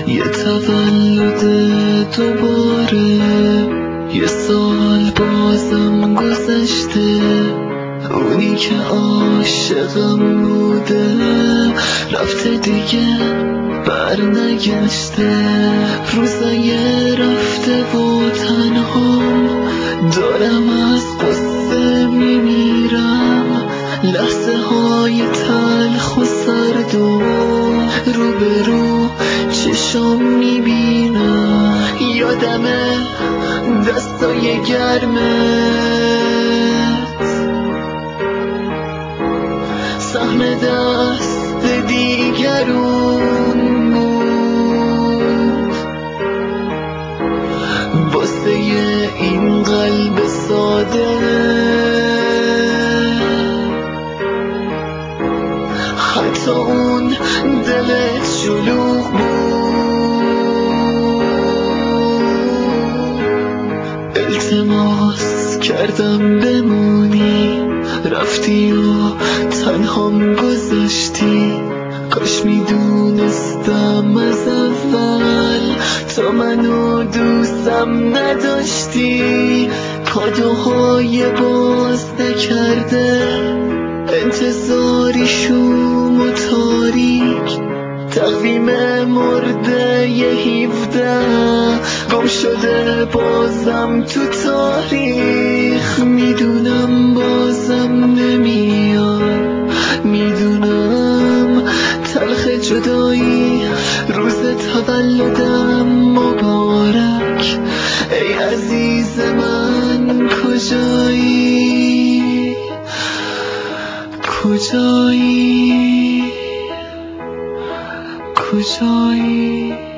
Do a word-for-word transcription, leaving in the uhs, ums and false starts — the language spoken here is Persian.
یه تولد دوباره، یه سال بازم گذشته. اونی که عاشقم بوده رفته دیگه بر نگشته. روزای رفته و تنهام دارم از قصه میمیرم. لحظه های تلخ و سرد و روبرو چشام میبینم. یادمه دستای گرمت، سهم دست دیگرون بود واسه این قلب ساده. حتی اون دلت شلوغ بود. التماس کردم بمونی، رفتی و تنهام گذاشتی. کاش میدونستم از اول تا منو دوستم نداشتی. کادوهای باز نکرده، انتظاری شوم و تاریک، تقویم مرده یه هیفده گم شده بازم تو تاریخ. میدونم بازم نمیاد، میدونم تلخ جدایی. روز تولدم مبارک، ای عزیز من کجایی؟ کجایی؟ کجایی؟